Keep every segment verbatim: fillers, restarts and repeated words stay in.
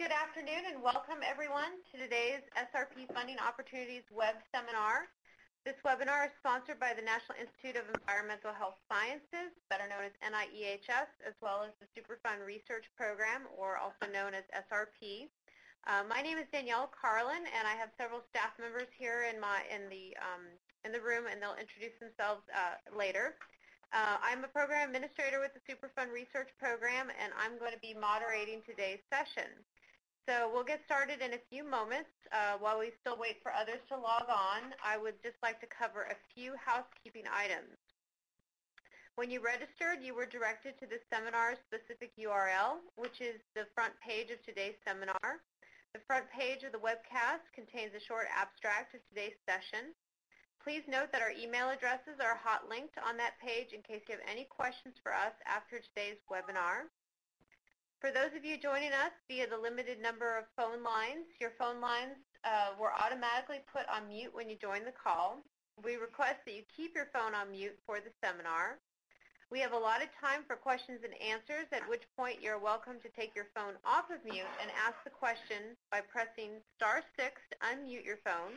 good afternoon, and welcome everyone to today's S R P Funding Opportunities web seminar. This webinar is sponsored by the National Institute of Environmental Health Sciences, better known as N I E H S, as well as the Superfund Research Program, or also known as S R P. Uh, my name is Danielle Carlin, and I have several staff members here in my in the um, in the room, and they'll introduce themselves uh, later. Uh, I'm a program administrator with the Superfund Research Program, and I'm going to be moderating today's session. So we'll get started in a few moments. Uh, while we still wait for others to log on, I would just like to cover a few housekeeping items. When you registered, you were directed to the seminar's specific U R L, which is the front page of today's seminar. The front page of the webcast contains a short abstract of today's session. Please note that our email addresses are hot linked on that page in case you have any questions for us after today's webinar. For those of you joining us via the limited number of phone lines, your phone lines uh, were automatically put on mute when you joined the call. We request that you keep your phone on mute for the seminar. We have allotted time for questions and answers, at which point you're welcome to take your phone off of mute and ask the question by pressing star six to unmute your phone.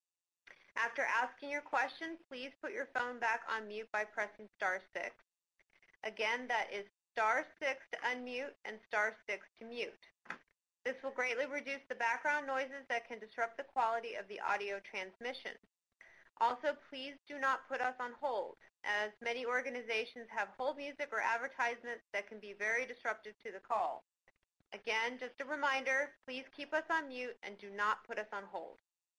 After asking your question, please put your phone back on mute by pressing star six. Again, that is star six to unmute and star six to mute. This will greatly reduce the background noises that can disrupt the quality of the audio transmission. Also, please do not put us on hold, as many organizations have hold music or advertisements that can be very disruptive to the call. Again, just a reminder, please keep us on mute and do not put us on hold.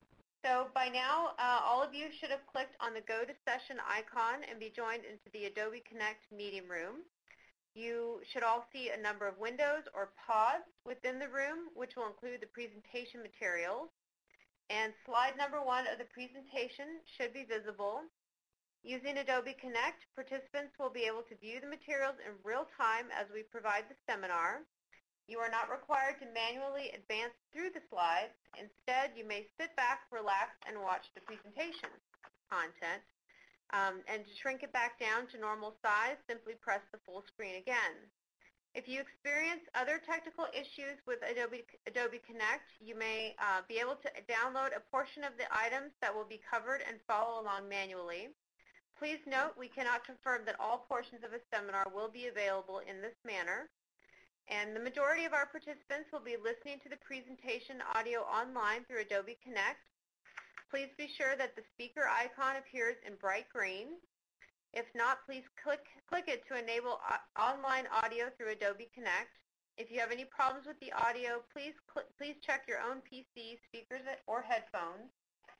So by now, uh, all of you should have clicked on the Go to Session icon and be joined into the Adobe Connect meeting room. You should all see a number of windows or pods within the room, which will include the presentation materials. And slide number one of the presentation should be visible. Using Adobe Connect, participants will be able to view the materials in real time as we provide the seminar. You are not required to manually advance through the slides. Instead, you may sit back, relax, and watch the presentation content. Um, and to shrink it back down to normal size, simply press the full screen again. If you experience other technical issues with Adobe, Adobe Connect, you may uh, be able to download a portion of the items that will be covered and follow along manually. Please note we cannot confirm that all portions of a seminar will be available in this manner. And the majority of our participants will be listening to the presentation audio online through Adobe Connect. Please be sure that the speaker icon appears in bright green. If not, please click, click it to enable online audio through Adobe Connect. If you have any problems with the audio, please, please check your own P C, speakers, or headphones.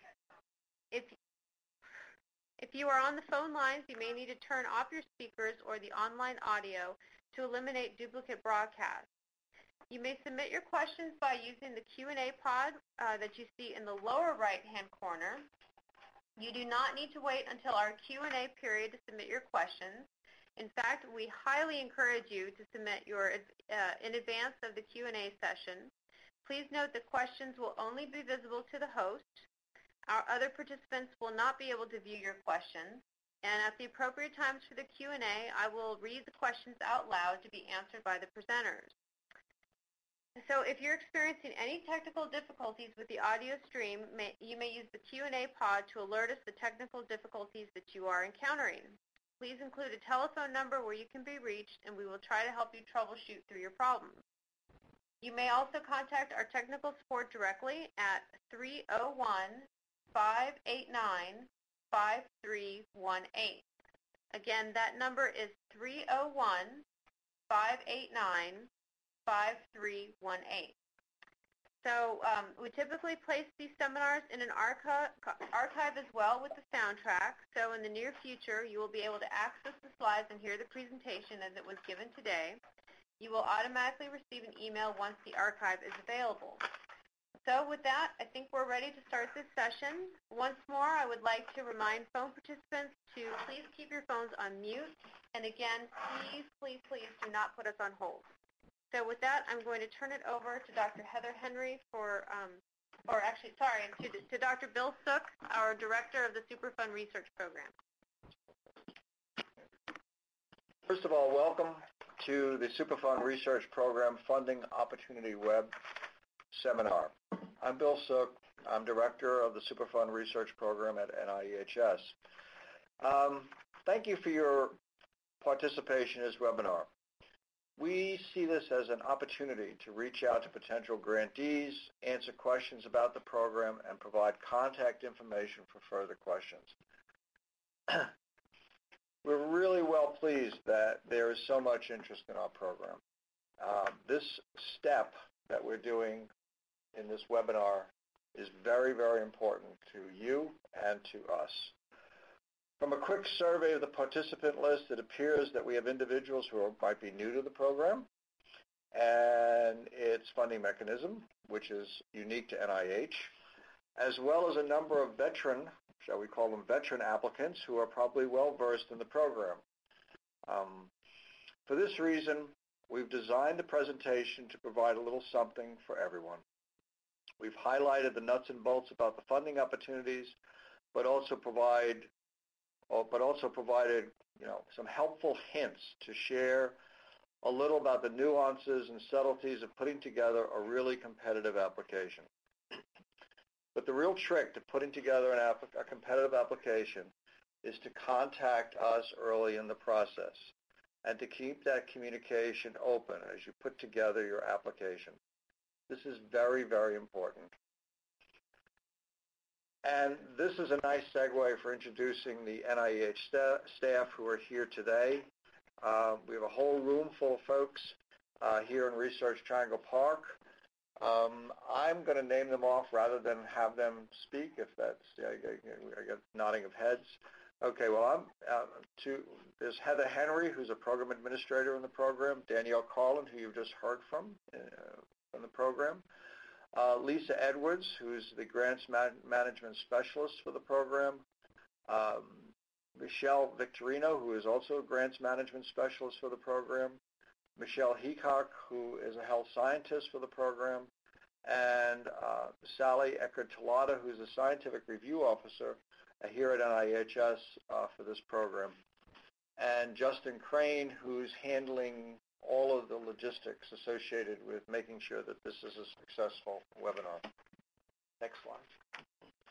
If, if you are on the phone lines, you may need to turn off your speakers or the online audio to eliminate duplicate broadcasts. You may submit your questions by using the Q and A pod uh, that you see in the lower right-hand corner. You do not need to wait until our Q and A period to submit your questions. In fact, we highly encourage you to submit your uh, in advance of the Q and A session. Please note that questions will only be visible to the host. Our other participants will not be able to view your questions. And at the appropriate times for the Q and A, I will read the questions out loud to be answered by the presenters. So if you're experiencing any technical difficulties with the audio stream, may, you may use the Q and A pod to alert us the technical difficulties that you are encountering. Please include a telephone number where you can be reached, and we will try to help you troubleshoot through your problems. You may also contact our technical support directly at three oh one, five eight nine, five three one eight. Again, that number is three oh one, five eight nine, five three one eight. So um, we typically place these seminars in an archive, archive as well with the soundtrack. So in the near future, you will be able to access the slides and hear the presentation as it was given today. You will automatically receive an email once the archive is available. So with that, I think we're ready to start this session. Once more, I would like to remind phone participants to please keep your phones on mute. And again, please, please, please do not put us on hold. So with that, I'm going to turn it over to Doctor Heather Henry for, um, or actually, sorry, to, to Doctor Bill Sook, our Director of the Superfund Research Program. First of all, welcome to the Superfund Research Program Funding Opportunity Web seminar. I'm Bill Sook. I'm Director of the Superfund Research Program at N I E H S. Um, thank you for your participation in this webinar. We see this as an opportunity to reach out to potential grantees, answer questions about the program, and provide contact information for further questions. We're really well pleased that there is so much interest in our program. Uh, this step that we're doing in this webinar is very, very important to you and to us. From a quick survey of the participant list, it appears that we have individuals who are, might be new to the program and its funding mechanism, which is unique to N I H, as well as a number of veteran, shall we call them veteran applicants, who are probably well-versed in the program. Um, for this reason, we've designed the presentation to provide a little something for everyone. We've highlighted the nuts and bolts about the funding opportunities, but also provide, but also provided, you know, some helpful hints to share a little about the nuances and subtleties of putting together a really competitive application. But the real trick to putting together an app, a competitive application is to contact us early in the process and to keep that communication open as you put together your application. This is very, very important. And this is a nice segue for introducing the N I E H sta staff who are here today. Uh, we have a whole room full of folks uh, here in Research Triangle Park. Um, I'm going to name them off rather than have them speak, if that's, yeah, I, I get nodding of heads. Okay, well, I'm, uh, to, there's Heather Henry, who's a program administrator in the program, Danielle Carlin, who you've just heard from uh, from the program, uh, Lisa Edwards, who's the grants man management specialist for the program, um, Michelle Victorino, who is also a grants management specialist for the program, Michelle Heacock, who is a health scientist for the program, and uh, Sally Eckert-Tolada, who's a scientific review officer uh, here at N I E H S uh, for this program, and Justin Crane, who's handling all of the logistics associated with making sure that this is a successful webinar. Next slide.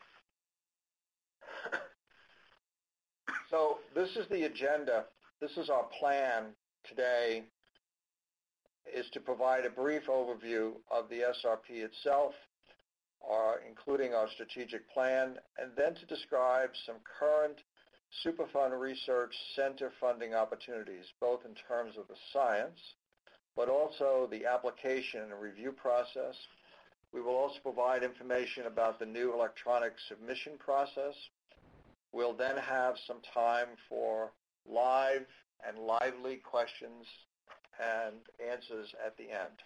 So this is the agenda. This is our plan today, is to provide a brief overview of the S R P itself, our, including our strategic plan, and then to describe some current Superfund Research Center funding opportunities, both in terms of the science, but also the application and review process. We will also provide information about the new electronic submission process. We'll then have some time for live and lively questions and answers at the end.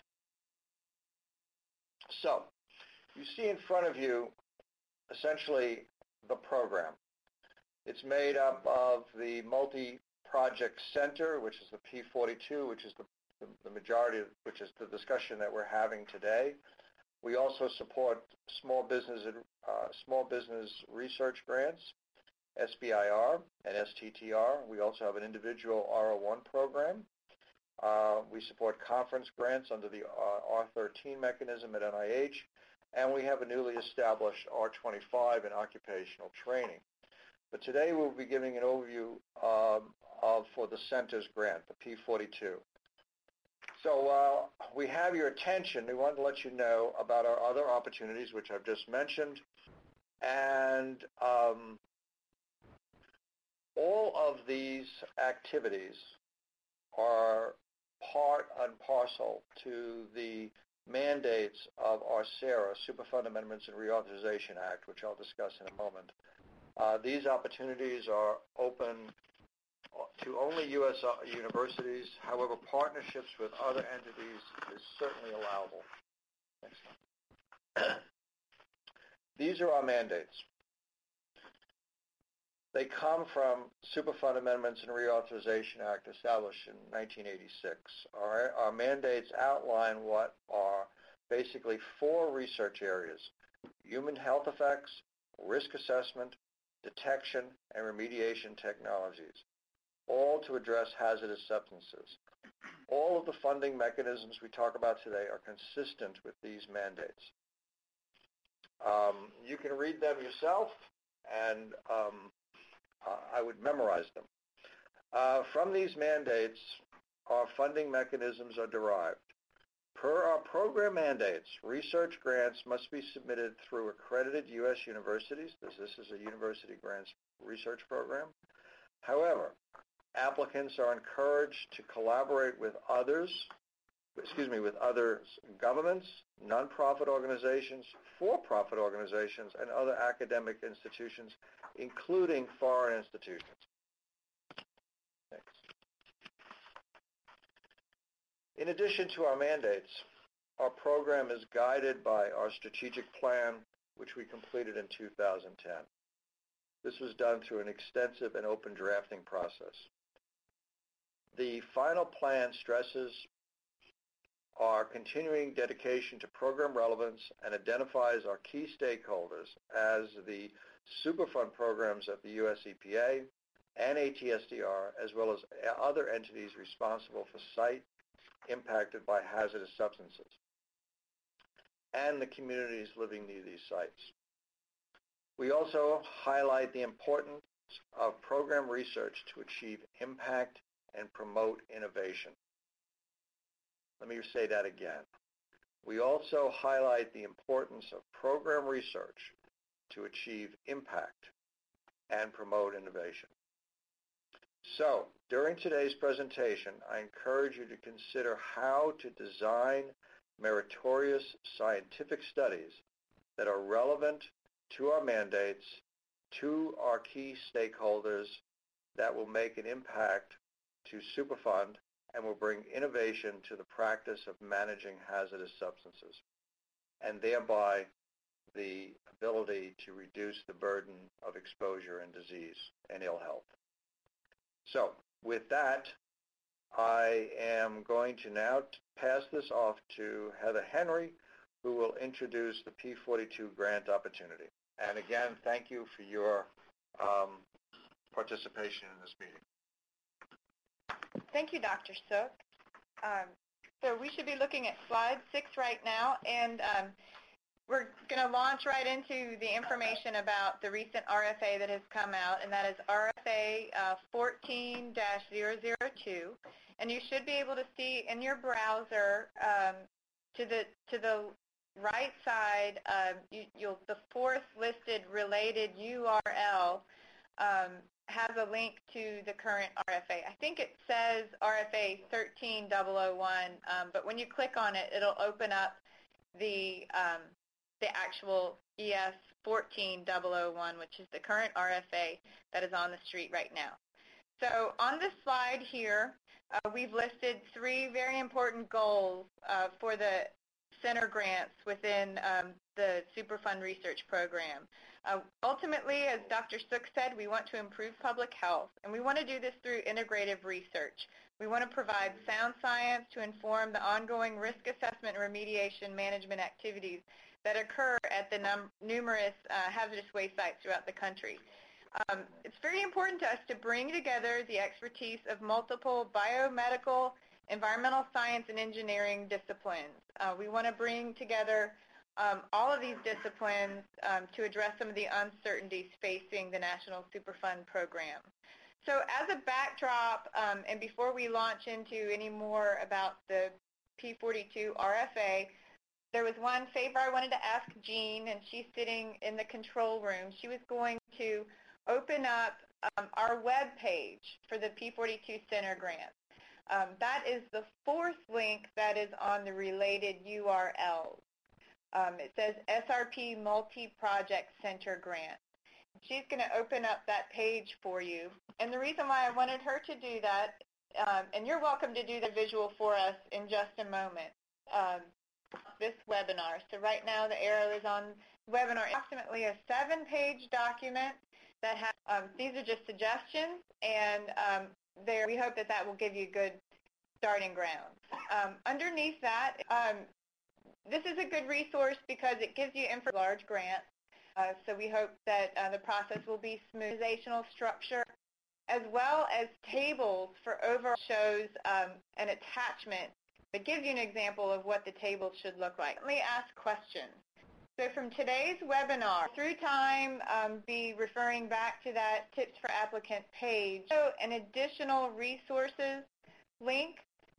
So, you see in front of you essentially the program. It's made up of the multi-project center, which is the P forty-two, which is the, the, the majority of, which is the discussion that we're having today. We also support small business, uh, small business research grants, S B I R and S T T R. We also have an individual R O one program. Uh, we support conference grants under the uh, R thirteen mechanism at N I H, and we have a newly established R twenty-five in occupational training. But today we'll be giving an overview um, of for the center's grant, the P forty-two. So while uh, we have your attention, we want to let you know about our other opportunities, which I've just mentioned, and um, all of these activities are part and parcel to the mandates of our SARA, Superfund Amendments and Reauthorization Act, which I'll discuss in a moment. Uh, these opportunities are open to only U S universities. However, partnerships with other entities is certainly allowable. Next slide. These are our mandates. They come from Superfund Amendments and Reauthorization Act established in nineteen eighty-six. Our, our mandates outline what are basically four research areas: human health effects, risk assessment, detection, and remediation technologies. all to address hazardous substances. All of the funding mechanisms we talk about today are consistent with these mandates. Um, you can read them yourself, and um, uh, I would memorize them. Uh, from these mandates, our funding mechanisms are derived. Per our program mandates, research grants must be submitted through accredited U S universities. This, this is a university grants research program. However, applicants are encouraged to collaborate with others, excuse me, with other governments, nonprofit organizations, for-profit organizations, and other academic institutions, including foreign institutions. Thanks. In addition to our mandates, our program is guided by our strategic plan, which we completed in two thousand ten. This was done through an extensive and open drafting process. The final plan stresses our continuing dedication to program relevance and identifies our key stakeholders as the Superfund programs of the U S E P A and A T S D R, as well as other entities responsible for site impacted by hazardous substances, and the communities living near these sites. We also highlight the importance of program research to achieve impact and promote innovation. Let me say that again. We also highlight the importance of program research to achieve impact and promote innovation. So, during today's presentation, I encourage you to consider how to design meritorious scientific studies that are relevant to our mandates, to our key stakeholders, that will make an impact to Superfund and will bring innovation to the practice of managing hazardous substances, and thereby the ability to reduce the burden of exposure and disease and ill health. So with that, I am going to now pass this off to Heather Henry, who will introduce the P forty-two grant opportunity. And again, thank you for your um, participation in this meeting. Thank you, Doctor Sook. Um, so we should be looking at slide six right now, and um, we're going to launch right into the information about the recent R F A that has come out, and that is R F A uh, fourteen dash zero zero two. And you should be able to see in your browser um, to the to the right side, uh, you, you'll the fourth listed related U R L um, has a link to the current R F A. I think it says R F A thirteen thousand one, um, but when you click on it, it'll open up the um, the actual E S fourteen thousand one, which is the current R F A that is on the street right now. So on this slide here, uh, we've listed three very important goals uh, for the center grants within um, the Superfund research program. Uh, ultimately, as Doctor Sook said, we want to improve public health, and we want to do this through integrative research. We want to provide sound science to inform the ongoing risk assessment and remediation management activities that occur at the num numerous uh, hazardous waste sites throughout the country. Um, it's very important to us to bring together the expertise of multiple biomedical, environmental science, and engineering disciplines. Uh, we want to bring together um, all of these disciplines um, to address some of the uncertainties facing the National Superfund program. So as a backdrop, um, and before we launch into any more about the P forty-two R F A, there was one favor I wanted to ask Jean, and she's sitting in the control room. She was going to open up um, our web page for the P forty-two Center grant. Um, that is the fourth link that is on the related U R Ls. Um, it says S R P Multi-Project Center Grant. She's going to open up that page for you. And the reason why I wanted her to do that, um, and you're welcome to do the visual for us in just a moment, um, this webinar. So right now the arrow is on the webinar. Approximately a seven-page document that has, um, these are just suggestions, and um, there we hope that that will give you good starting ground. Um, underneath that, um, this is a good resource because it gives you info large grants. Uh, so we hope that uh, the process will be smooth. Organizational structure as well as tables for overall shows um, an attachment that gives you an example of what the table should look like. Let me ask questions. So from today's webinar, through time, um, be referring back to that Tips for Applicant page. So an additional resources link.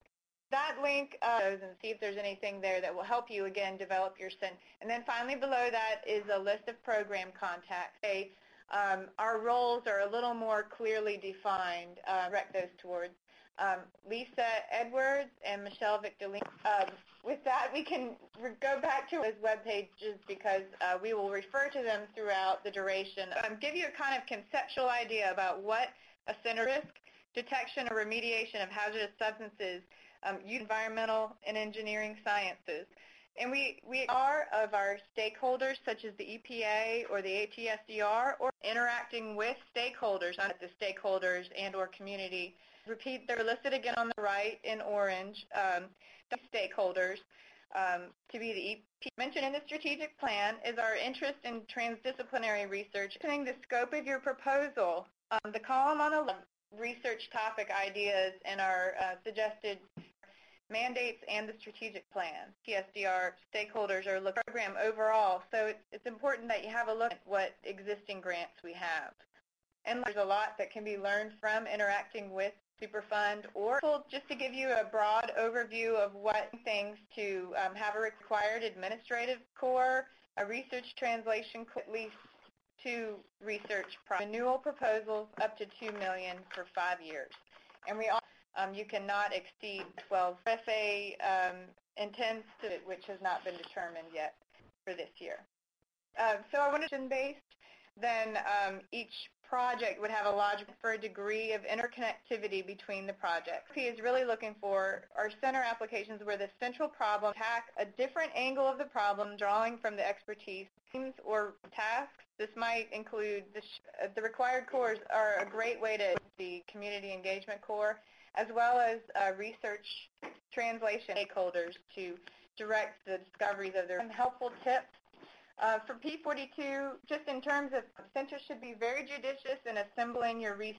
That link uh, and see if there's anything there that will help you, again, develop your sentence. And then finally below that is a list of program contacts. Okay, um, our roles are a little more clearly defined. Uh, direct those towards um, Lisa Edwards and Michelle Victorine. Um, with that, we can go back to those web pages because uh, we will refer to them throughout the duration. Um, give you a kind of conceptual idea about what a center risk detection or remediation of hazardous substances, um, environmental and engineering sciences. And we, we are of our stakeholders such as the E P A or the A T S D R or interacting with stakeholders, not the stakeholders and or community. Repeat, they're listed again on the right in orange, um, stakeholders. Um, to be the E P A. Mentioned in the strategic plan is our interest in transdisciplinary research. The scope of your proposal, um, the column on the left, research topic ideas and our uh, suggested mandates and the strategic plan. T S D R stakeholders are looking at the program overall, so it's, it's important that you have a look at what existing grants we have. And there's a lot that can be learned from interacting with Superfund, or just to give you a broad overview of what things to um, have a required administrative core, a research translation, at least two research renewal proposals up to two million dollars for five years. And we also, um, you cannot exceed twelve. F A um, intends to, which has not been determined yet for this year. Uh, so I want to based. Then um, each project would have a logic for a degree of interconnectivity between the projects. He is really looking for our center applications where the central problem attack a different angle of the problem, drawing from the expertise or tasks. This might include the, sh the required cores are a great way to the community engagement core, as well as uh, research translation stakeholders to direct the discoveries of their some helpful tips. Uh, for P forty-two, just in terms of centers should be very judicious in assembling your research.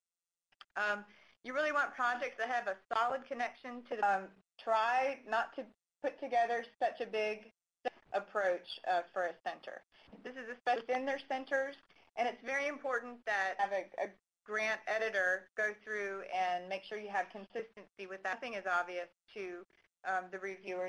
Um, you really want projects that have a solid connection to the, um, try not to put together such a big approach uh, for a center. This is especially within their centers, and it's very important that have a, a grant editor go through and make sure you have consistency with that. Nothing is obvious to um, the reviewers.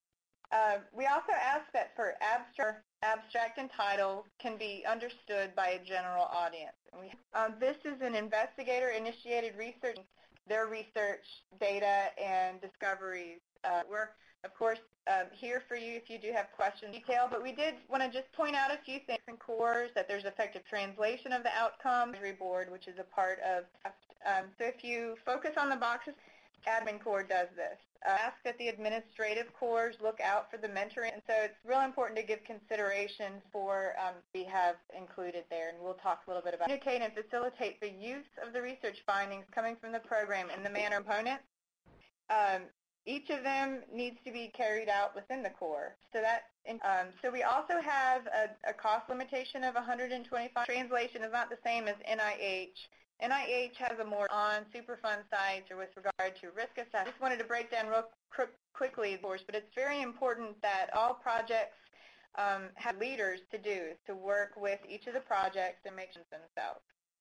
Uh, we also ask that for abstract, abstract and title can be understood by a general audience. And we, um, this is an investigator-initiated research, their research data and discoveries. Uh, we're, of course, um, here for you if you do have questions in detail, but we did want to just point out a few things in cores, that there's effective translation of the outcome, board, which is a part of. Um, so if you focus on the boxes, admin core does this. Uh, ask that the administrative cores look out for the mentoring, and so it's real important to give consideration for um, we have included there, and we'll talk a little bit about communicate and facilitate the use of the research findings coming from the program in the manner components. Um, each of them needs to be carried out within the core. So that um, so we also have a, a cost limitation of one hundred twenty-five. Translation is not the same as N I H. N I H has a more on Superfund sites or with regard to risk assessment. I just wanted to break down real quickly, of course, but it's very important that all projects um, have leaders to do, to work with each of the projects and make sure themselves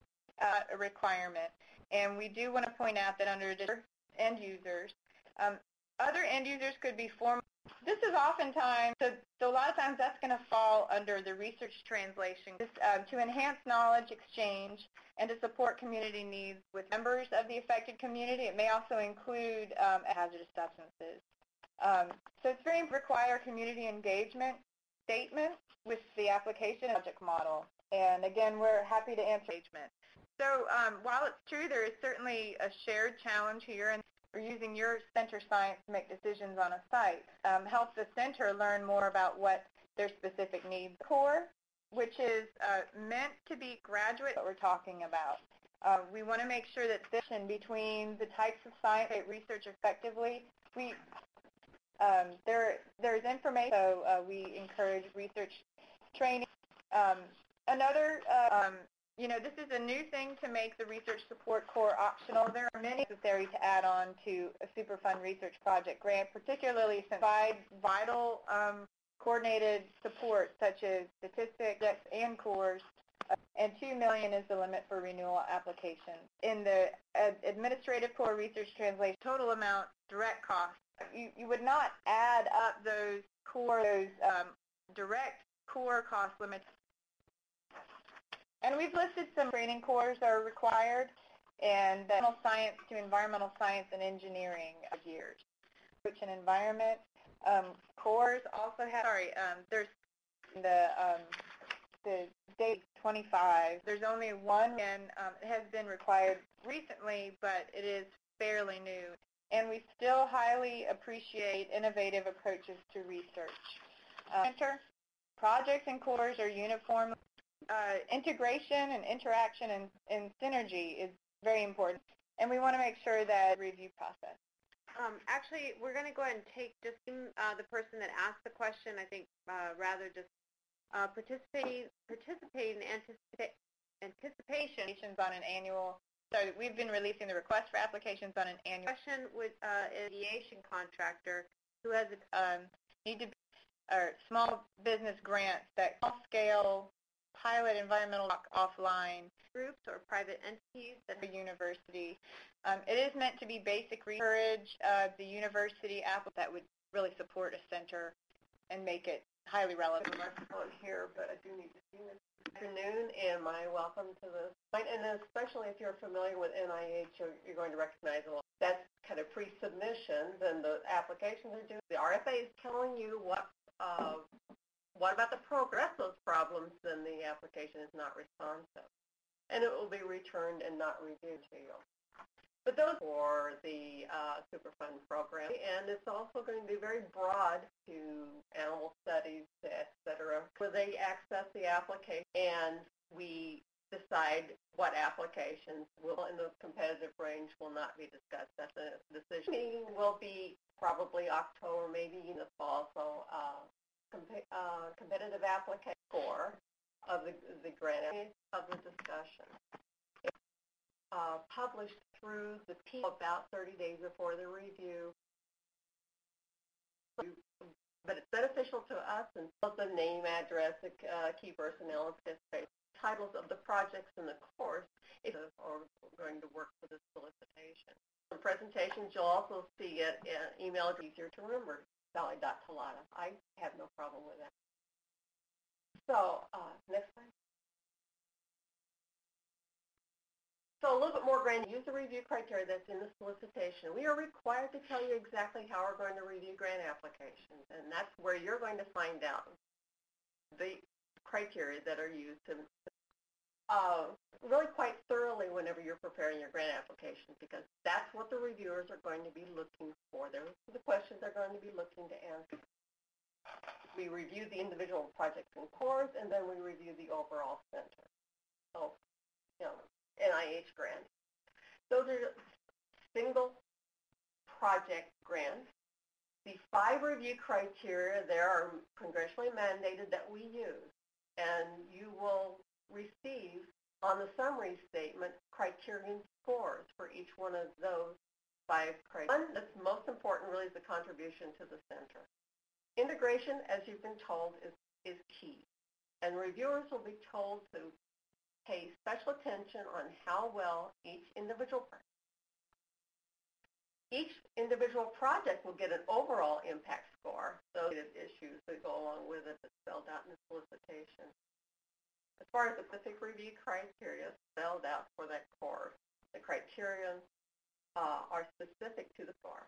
uh, a requirement. And we do want to point out that under end users, um, other end users could be formal. This is oftentimes, so, so a lot of times that's going to fall under the research translation. This, uh, to enhance knowledge exchange and to support community needs with members of the affected community. It may also include um, hazardous substances. Um, so it's very require community engagement statement with the application project model. And again, we're happy to answer engagement. So um, while it's true there is certainly a shared challenge here, and we're using your center science to make decisions on a site, um, help the center learn more about what their specific needs core, which is uh, meant to be graduate that we're talking about. Uh, we want to make sure that this in between the types of science that research effectively, we um, there there's information, so uh, we encourage research training. Um, another uh, um, you know, this is a new thing to make the Research Support Corps optional. There are many necessary to add on to a Superfund research project grant, particularly since provides vital um, coordinated support such as statistics and cores, uh, and two million dollars is the limit for renewal applications. In the uh, Administrative Corps Research Translation, total amount, direct cost, you, you would not add up those core, those um, direct core cost limits. And we've listed some training cores that are required, and the environmental science to environmental science and engineering years. Which in environment um, cores also have. Sorry, um, there's the um, the date twenty-five. There's only one, and um, it has been required recently, but it is fairly new. And we still highly appreciate innovative approaches to research. Uh, center projects and cores are uniform. Uh, integration and interaction and, and synergy is very important, and we want to make sure that review process. Um, actually, we're going to go ahead and take just uh, the person that asked the question. I think uh, rather just uh, participate, participate in anticipa- anticipation on an annual. So we've been releasing the request for applications on an annual. Question with uh, an aviation contractor who has a, um, need to be or small business grants that small scale. Pilot environmental offline groups or private entities that have a university. Um, it is meant to be basic research. Uh, the university app that would really support a center and make it highly relevant. On here, but I do need to see this afternoon, and my welcome to the and especially if you're familiar with N I H, you're, you're going to recognize a lot. That's kind of pre-submission, then the applications are due. The R F A is telling you what. Uh, What about the progress, those problems, then the application is not responsive. And it will be returned and not reviewed to you. But those for the uh, Superfund program, and it's also going to be very broad to animal studies, et cetera, where they access the application and we decide what applications will in the competitive range will not be discussed. That's a decision. Meeting will be probably October, maybe in the fall, so uh, Uh, competitive application score of the, the grant of the discussion. It's uh, published through the P about thirty days before the review. But it's beneficial to us and the name, address, the uh, key personnel, and participation. Titles of the projects in the course is or going to work for this solicitation. In presentations, you'll also see it uh, email easier to remember. Sally dot Talata. I have no problem with that. So, uh, next slide. So a little bit more granular. Use the review criteria that's in the solicitation. We are required to tell you exactly how we're going to review grant applications, and that's where you're going to find out the criteria that are used to uh, really quite thoroughly whenever you're preparing your grant application, because that's what the reviewers are going to be looking for. They're the questions they're going to be looking to answer. We review the individual projects and cores, and then we review the overall center. So, you know, N I H grants. Those are single project grants. The five review criteria there are congressionally mandated that we use, and you will receive on the summary statement criterion scores for each one of those five criteria. One that's most important really is the contribution to the center. Integration, as you've been told, is, is key, and reviewers will be told to pay special attention on how well each individual each individual project will get an overall impact score. Those issues that go along with it that's spelled out in the solicitation. As far as the specific review criteria spelled out for that course, the criteria uh, are specific to the course.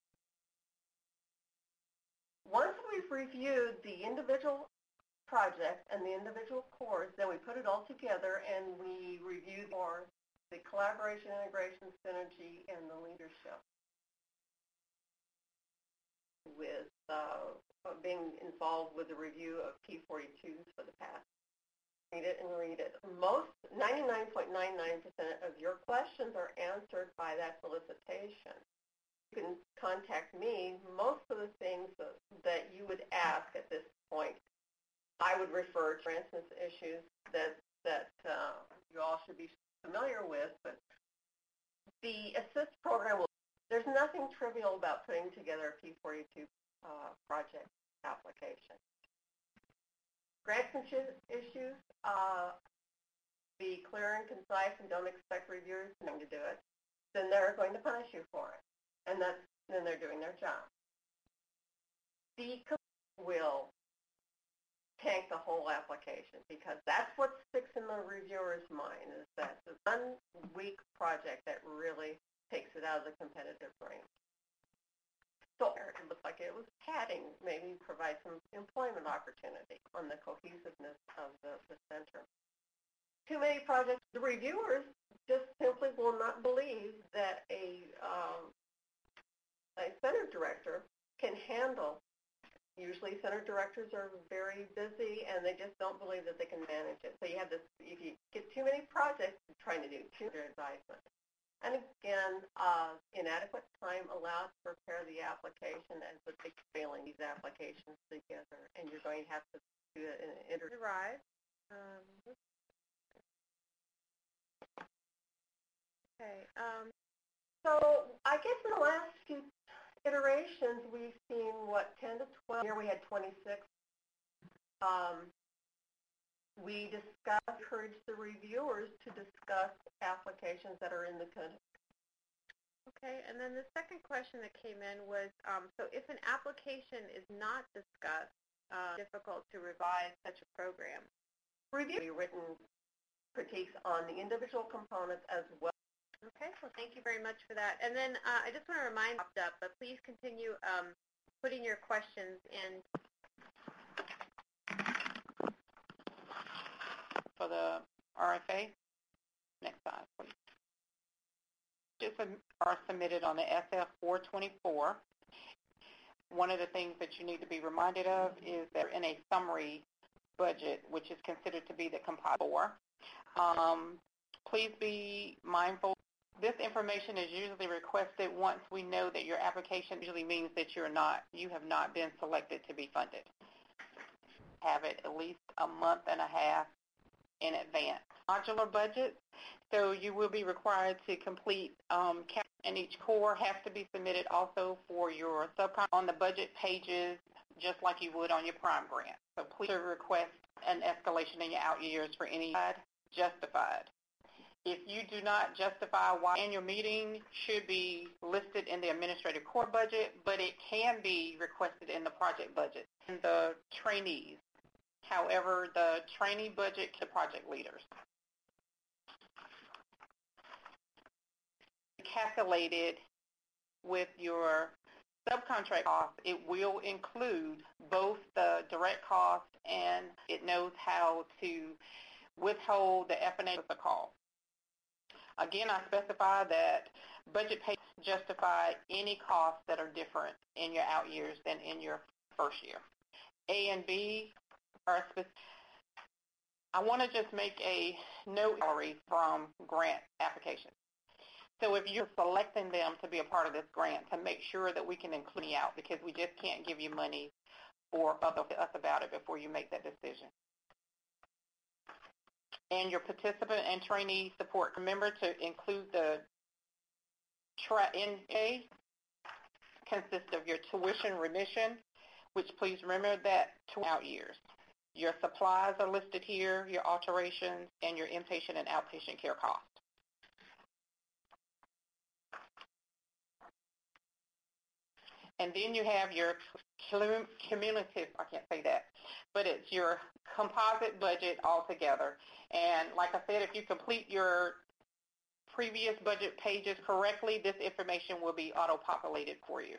Once we've reviewed the individual project and the individual cores, then we put it all together and we review the course, the collaboration, integration, synergy, and the leadership. With uh, being involved with the review of P forty-twos for the past. Read it and read it. Most, ninety-nine point nine nine percent of your questions are answered by that solicitation. You can contact me. Most of the things that, that you would ask at this point, I would refer to, for instance, issues that, that uh, you all should be familiar with, but the ASSIST program, will, there's nothing trivial about putting together a P forty-two uh, project application. Grants and issues, uh, be clear and concise and don't expect reviewers to do it, then they're going to punish you for it. And that's, then they're doing their job. The committee will tank the whole application because that's what sticks in the reviewer's mind is that the one weak project that really takes it out of the competitive range. So it looked like it was padding, maybe provide some employment opportunity on the cohesiveness of the, the center. Too many projects, the reviewers just simply will not believe that a, um, a center director can handle. Usually center directors are very busy and they just don't believe that they can manage it. So you have this, if you get too many projects, you're trying to do too much advisement. And again, uh, inadequate time allowed to prepare the application as a big failing these applications together. And you're going to have to do it in an interview. Um, okay. Um, so I guess in the last few iterations, we've seen, what, ten to twelve. Here we had twenty-six. Um, we discussed, encouraged the reviewers to discuss applications that are in the country. Okay, and then the second question that came in was, um, so if an application is not discussed, uh, difficult to revise such a program? Review written critiques on the individual components as well. Okay, well, thank you very much for that. And then uh, I just want to remind you, up, but please continue um, putting your questions in. For the R F A, next slide, please. Just are submitted on the S F four twenty-four. One of the things that you need to be reminded of is they're in a summary budget, which is considered to be the composite four. Um, please be mindful. This information is usually requested once we know that your application usually means that you're not, you have not been selected to be funded. Have it at least a month and a half in advance. Modular budgets, so you will be required to complete, um, and each core has to be submitted also for your subcon on the budget pages, just like you would on your prime grant. So please request an escalation in your out years for any justified. If you do not justify why, annual meeting should be listed in the administrative core budget, but it can be requested in the project budget and the trainees. However, the trainee budget to project leaders. Calculated with your subcontract cost, it will include both the direct cost and it knows how to withhold the F and A with the call. Again, I specify that budget pages justify any costs that are different in your out years than in your first year. A and B are specific. I want to just make a note from grant applications. So if you're selecting them to be a part of this grant, to make sure that we can include you out, because we just can't give you money or other us about it before you make that decision. And your participant and trainee support. Remember to include the tra- N A consists of your tuition remission, which please remember that two out years. Your supplies are listed here, your alterations, and your inpatient and outpatient care costs. And then you have your cumulative, I can't say that, but it's your composite budget altogether. And like I said, if you complete your previous budget pages correctly, this information will be auto-populated for you.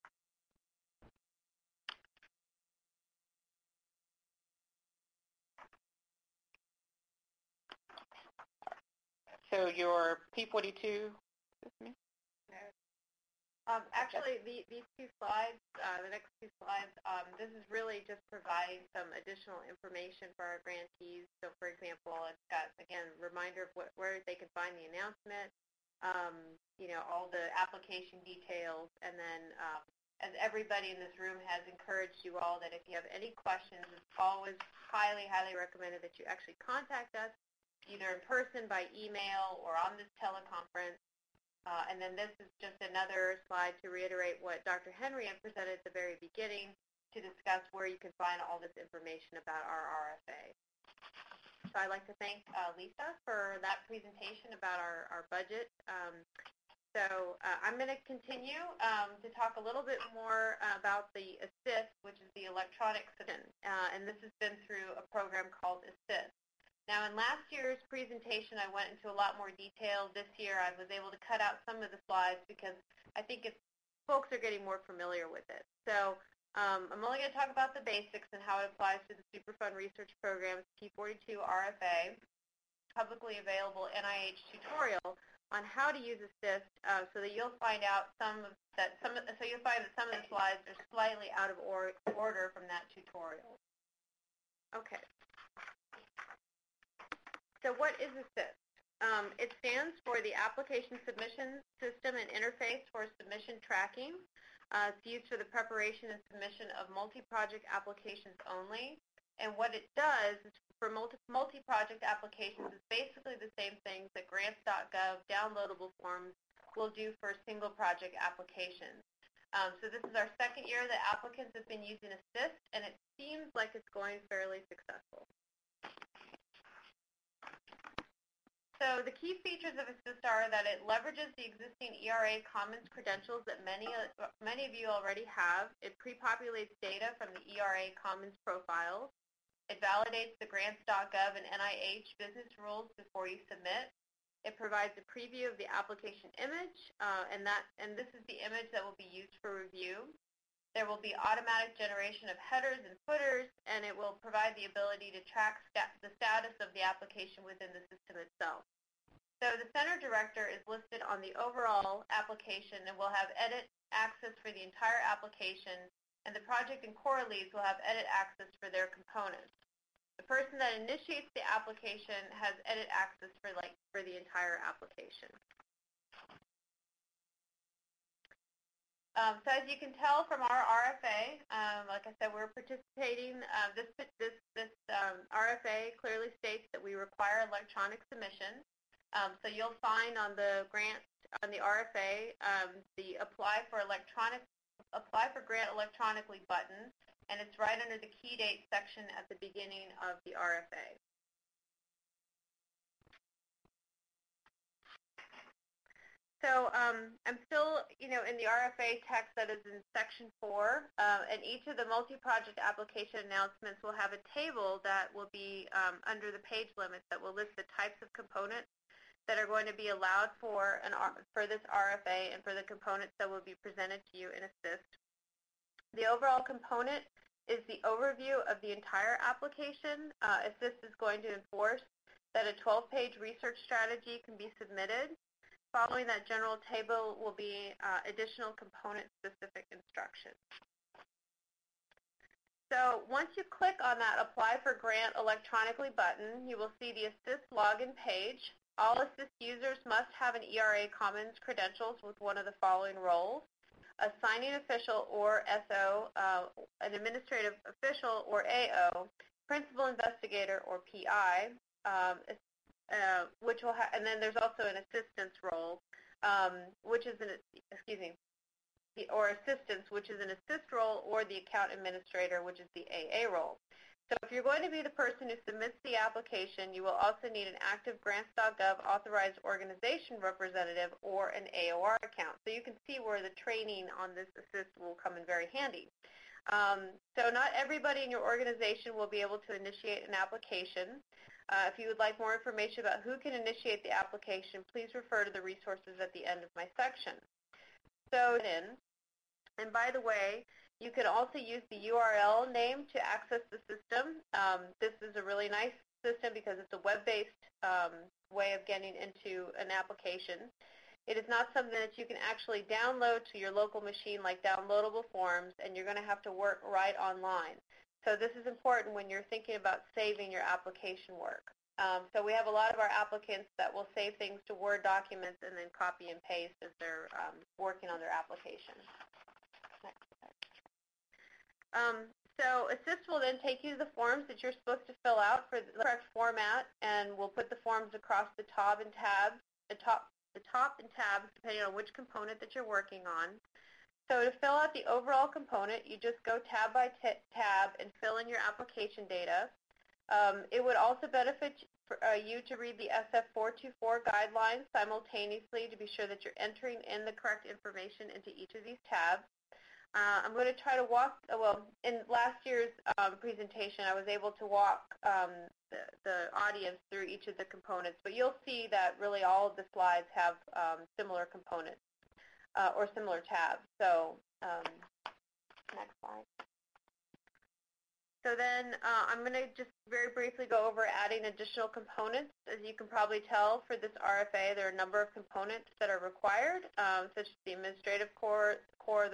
So your P forty-two, is this me? Um, actually, the, these two slides, uh, the next two slides, um, this is really just providing some additional information for our grantees. So, for example, it's got, again, reminder of what, where they can find the announcement, um, you know, all the application details, and then um, as everybody in this room has encouraged you all that if you have any questions, it's always highly, highly recommended that you actually contact us either in person, by email, or on this teleconference. Uh, and then this is just another slide to reiterate what Doctor Henry had presented at the very beginning to discuss where you can find all this information about our R F A. So I'd like to thank uh, Lisa for that presentation about our, our budget. Um, so uh, I'm going to continue um, to talk a little bit more uh, about the ASSIST, which is the electronic system, uh, and this has been through a program called ASSIST. Now, in last year's presentation, I went into a lot more detail. This year, I was able to cut out some of the slides because I think it's, folks are getting more familiar with it. So um, I'm only going to talk about the basics and how it applies to the Superfund Research Program's P forty-two R F A, publicly available N I H tutorial on how to use ASSIST, uh, so that you'll find out some of that. Some of, so you'll find that some of the slides are slightly out of or, order from that tutorial. Okay. So what is ASSIST? Um, it stands for the Application Submission System and Interface for Submission Tracking. Uh, it's used for the preparation and submission of multi-project applications only. And what it does is for multi- multi-project applications is basically the same things that grants dot gov downloadable forms will do for single project applications. Um, so this is our second year that applicants have been using ASSIST, and it seems like it's going fairly successful. So the key features of ASSIST are that it leverages the existing E R A Commons credentials that many, uh, many of you already have. It pre-populates data from the E R A Commons profiles. It validates the grants dot gov and N I H business rules before you submit. It provides a preview of the application image, uh, and, that, and this is the image that will be used for review. There will be automatic generation of headers and footers, and it will provide the ability to track stat the status of the application within the system itself. So the center director is listed on the overall application and will have edit access for the entire application, and the project and core leads will have edit access for their components. The person that initiates the application has edit access for, like, for the entire application. Um, so as you can tell from our R F A, um, like I said, we're participating. Uh, this this, this um, R F A clearly states that we require electronic submission. Um, so you'll find on the grant, on the R F A, um, the apply for electronic, apply for grant electronically button, and it's right under the key date section at the beginning of the R F A. So um, I'm still, you know, in the R F A text that is in section four, uh, and each of the multi-project application announcements will have a table that will be um, under the page limits that will list the types of components that are going to be allowed for an for this R F A and for the components that will be presented to you in ASSIST. The overall component is the overview of the entire application. Uh, ASSIST is going to enforce that a twelve-page research strategy can be submitted. Following that general table will be uh, additional component-specific instructions. So once you click on that Apply for Grant Electronically button, you will see the ASSIST login page. All ASSIST users must have an E R A Commons credentials with one of the following roles: a signing official or S O, uh, an administrative official or A O, principal investigator or P I, um, Uh, which will ha and then there's also an assistance role, um, which is an, excuse me, the, or assistance, which is an assist role, or the account administrator, which is the A A role. So if you're going to be the person who submits the application, you will also need an active grants dot gov authorized organization representative or an A O R account. So you can see where the training on this assist will come in very handy. Um, so not everybody in your organization will be able to initiate an application. Uh, if you would like more information about who can initiate the application, please refer to the resources at the end of my section. So, in, and by the way, you can also use the U R L name to access the system. Um, this is a really nice system because it's a web-based um, way of getting into an application. It is not something that you can actually download to your local machine like downloadable forms, and you're going to have to work right online. So this is important when you're thinking about saving your application work. Um, so we have a lot of our applicants that will save things to Word documents and then copy and paste as they're um, working on their application. Next slide. Um, So Assist will then take you to the forms that you're supposed to fill out for the correct format, and we'll put the forms across the top and tabs, the top, the top and tabs, depending on which component that you're working on. So to fill out the overall component, you just go tab by tab and fill in your application data. Um, it would also benefit for, uh, you to read the S F four twenty-four guidelines simultaneously to be sure that you're entering in the correct information into each of these tabs. Uh, I'm going to try to walk, well, in last year's um, presentation, I was able to walk um, the, the audience through each of the components, but you'll see that really all of the slides have um, similar components uh, or similar tabs. So um, next slide. So then uh, I'm going to just very briefly go over adding additional components. As you can probably tell, for this R F A, there are a number of components that are required, um, such as the administrative core, core the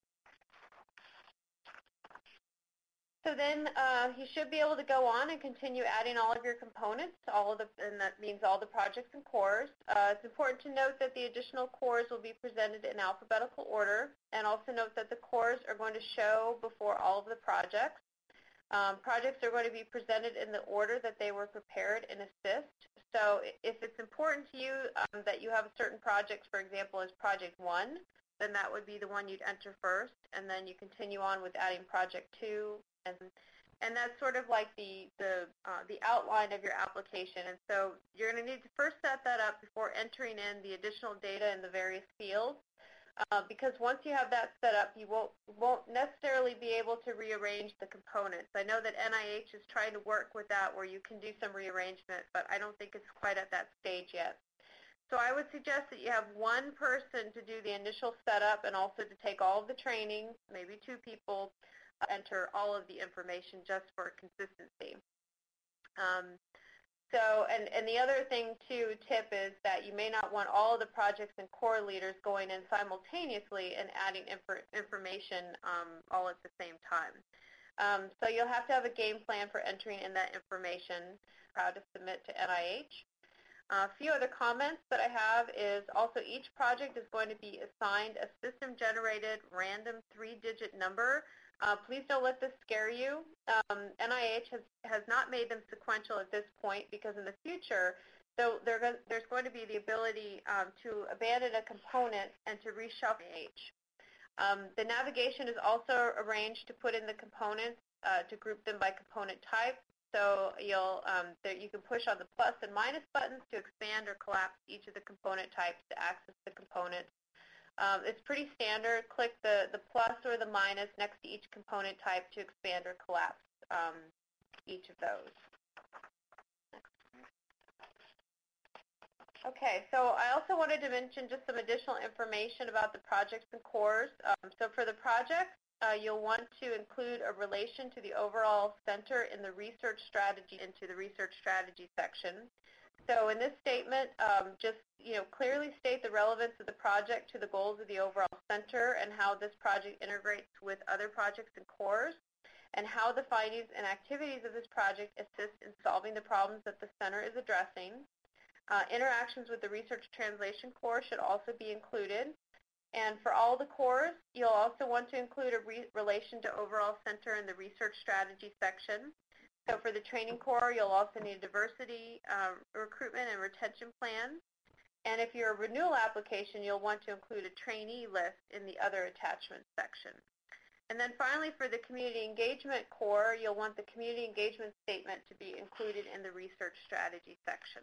So then uh, you should be able to go on and continue adding all of your components, all of the, and that means all the projects and cores. Uh, it's important to note that the additional cores will be presented in alphabetical order, and also note that the cores are going to show before all of the projects. Um, projects are going to be presented in the order that they were prepared in Assist. So if it's important to you um, that you have a certain project, for example, as Project one, then that would be the one you'd enter first, and then you continue on with adding Project two, and, and that's sort of like the, the, uh, the outline of your application. And so you're going to need to first set that up before entering in the additional data in the various fields, uh, because once you have that set up, you won't, won't necessarily be able to rearrange the components. I know that N I H is trying to work with that where you can do some rearrangement, but I don't think it's quite at that stage yet. So I would suggest that you have one person to do the initial setup and also to take all of the training, maybe two people, uh, enter all of the information just for consistency. Um, so, and, and the other thing too, tip is that you may not want all of the projects and core leaders going in simultaneously and adding inf information um, all at the same time. Um, so you'll have to have a game plan for entering in that information, how to submit to N I H. Uh, a few other comments that I have is also each project is going to be assigned a system-generated random three-digit number. Uh, please don't let this scare you. Um, N I H has, has not made them sequential at this point because in the future, so there, there's going to be the ability um, to abandon a component and to reshuffle H. Um, the navigation is also arranged to put in the components uh, to group them by component type. So you'll, um, there, you can push on the plus and minus buttons to expand or collapse each of the component types to access the components. Um, it's pretty standard. Click the, the plus or the minus next to each component type to expand or collapse um, each of those. Okay, so I also wanted to mention just some additional information about the projects and cores. Um, so for the projects, Uh, you'll want to include a relation to the overall center in the research strategy into the research strategy section. So in this statement, um, just you know, clearly state the relevance of the project to the goals of the overall center and how this project integrates with other projects and cores, and how the findings and activities of this project assist in solving the problems that the center is addressing. Uh, interactions with the research translation core should also be included. And for all the cores, you'll also want to include a re relation to overall center in the research strategy section. So for the training core, you'll also need a diversity, uh, recruitment, and retention plan. And if you're a renewal application, you'll want to include a trainee list in the other attachments section. And then finally, for the community engagement core, you'll want the community engagement statement to be included in the research strategy section.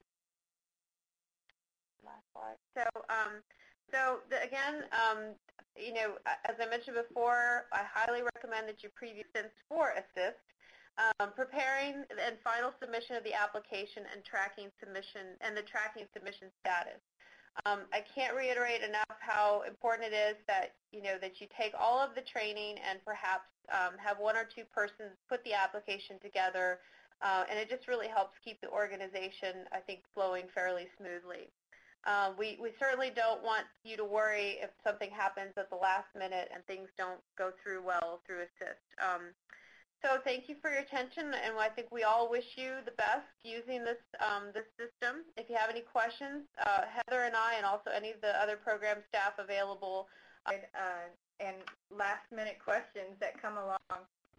Last slide. So, um, So the, again, um, you know, as I mentioned before, I highly recommend that you preview since for Assist, um, preparing and final submission of the application and tracking submission and the tracking submission status. Um, I can't reiterate enough how important it is that you know that you take all of the training and perhaps um, have one or two persons put the application together, uh, and it just really helps keep the organization, I think, flowing fairly smoothly. Uh, we, we certainly don't want you to worry if something happens at the last minute and things don't go through well through Assist. Um, so thank you for your attention, and I think we all wish you the best using this, um, this system. If you have any questions, uh, Heather and I and also any of the other program staff available. Uh, and last-minute questions that come along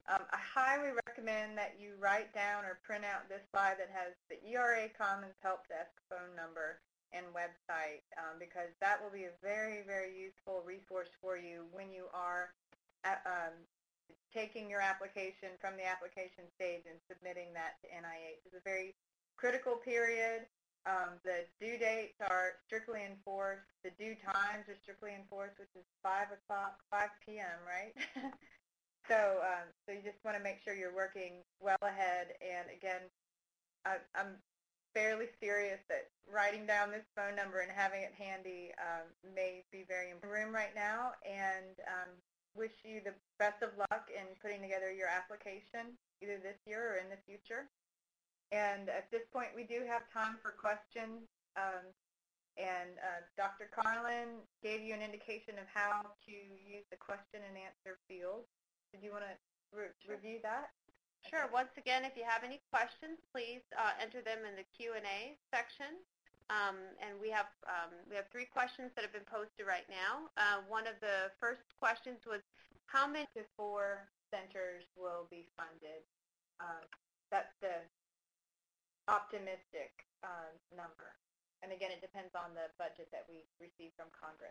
Um, I highly recommend that you write down or print out this slide that has the E R A Commons Help Desk phone number and website, um, because that will be a very, very useful resource for you when you are at, um, taking your application from the application stage and submitting that to N I H. It's a very critical period. Um, the due dates are strictly enforced. The due times are strictly enforced, which is five o'clock, five p m, right? so, um, so you just want to make sure you're working well ahead. And again, I, I'm fairly serious that writing down this phone number and having it handy um, may be very important. Room right now, and um, wish you the best of luck in putting together your application, either this year or in the future. And at this point, we do have time for questions. Um, and uh, Doctor Carlin gave you an indication of how to use the question and answer field. Did you want to re review that? Sure. Once again, if you have any questions, please uh, enter them in the Q and A section. Um, and we have um, we have three questions that have been posted right now. Uh, one of the first questions was, how many to four centers will be funded? Uh, that's the optimistic uh, number. And again, it depends on the budget that we receive from Congress.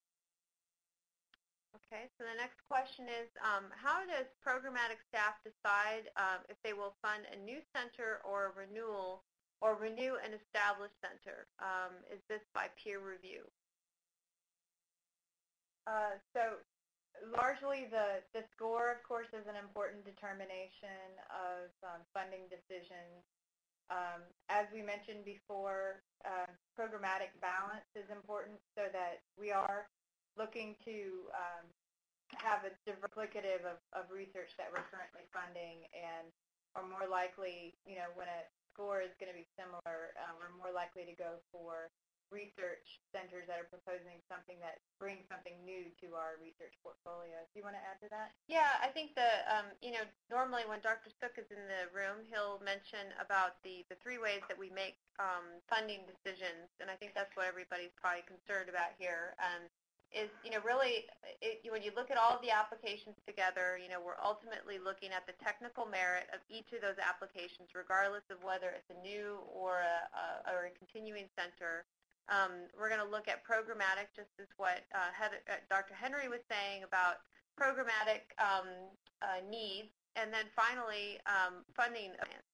Okay, so the next question is, um, how does programmatic staff decide um, if they will fund a new center or a renewal or renew an established center? Um, is this by peer review? Uh, so largely the, the score, of course, is an important determination of um, funding decisions. Um, as we mentioned before, uh, programmatic balance is important so that we are looking to um, have a duplicative of, of research that we're currently funding, and are more likely, you know, when a score is going to be similar, um, we're more likely to go for research centers that are proposing something that brings something new to our research portfolio. Do you want to add to that? Yeah, I think the, um, you know, normally when Doctor Sook is in the room, he'll mention about the, the three ways that we make um, funding decisions, and I think that's what everybody's probably concerned about here, um, is, you know, really, it, when you look at all of the applications together, you know, we're ultimately looking at the technical merit of each of those applications, regardless of whether it's a new or a, a, or a continuing center. Um, we're going to look at programmatic, just as what uh, Heather, uh, Doctor Henry was saying about programmatic um, uh, needs, and then finally um, funding.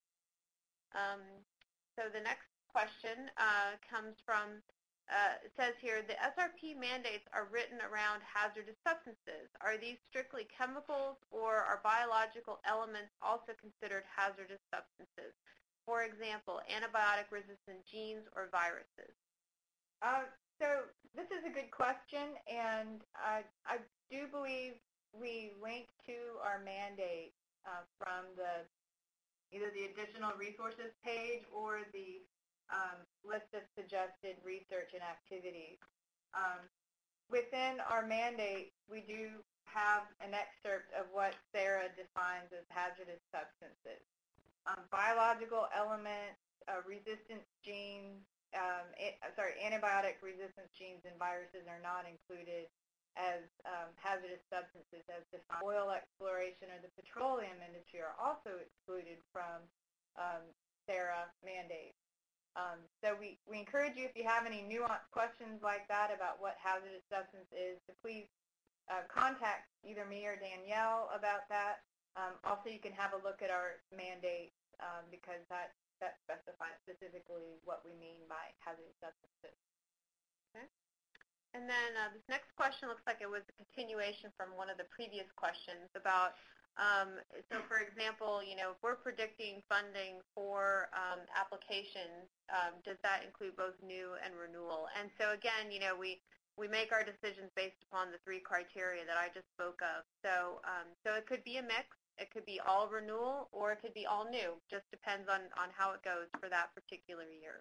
Um, so the next question uh, comes from, uh, it says here, the S R P mandates are written around hazardous substances. Are these strictly chemicals, or are biological elements also considered hazardous substances? For example, antibiotic-resistant genes or viruses. Uh, so this is a good question, and I, I do believe we link to our mandate uh, from the either the additional resources page or the um, list of suggested research and activities. Um, within our mandate, we do have an excerpt of what SARA defines as hazardous substances. Um, biological elements, uh, resistance genes, Um, it, sorry, antibiotic resistance genes and viruses are not included as um, hazardous substances as defined. Oil exploration or the petroleum industry are also excluded from um, SARA mandates. Um, so we, we encourage you, if you have any nuanced questions like that about what hazardous substance is, to please uh, contact either me or Danielle about that. Um, also, you can have a look at our mandate um, because that that specifies specifically what we mean by hazardous substances. Okay. And then uh, this next question looks like it was a continuation from one of the previous questions about, um, so for example, you know, if we're predicting funding for um, applications, um, does that include both new and renewal? And so again, you know, we, we make our decisions based upon the three criteria that I just spoke of. So, um, so it could be a mix. It could be all renewal, or it could be all new. Just depends on, on how it goes for that particular year.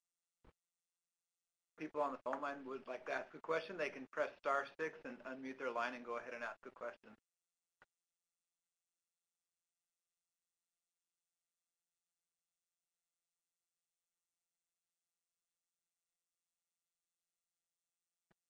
People on the phone line would like to ask a question, they can press star six and unmute their line and go ahead and ask a question.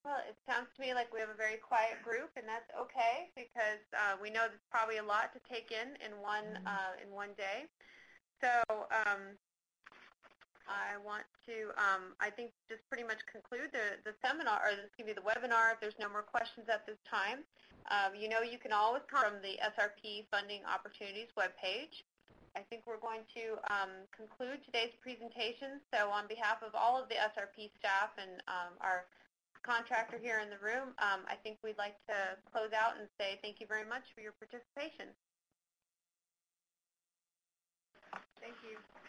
Well, it sounds to me like we have a very quiet group, and that's okay because uh, we know there's probably a lot to take in in one uh, in one day. So um, I want to, um, I think, just pretty much conclude the, the seminar, or excuse me, the webinar. If there's no more questions at this time, um, you know you can always come from the S R P Funding Opportunities webpage. I think we're going to um, conclude today's presentation. So on behalf of all of the S R P staff and um, our contractor here in the room, um, I think we'd like to close out and say thank you very much for your participation. Thank you.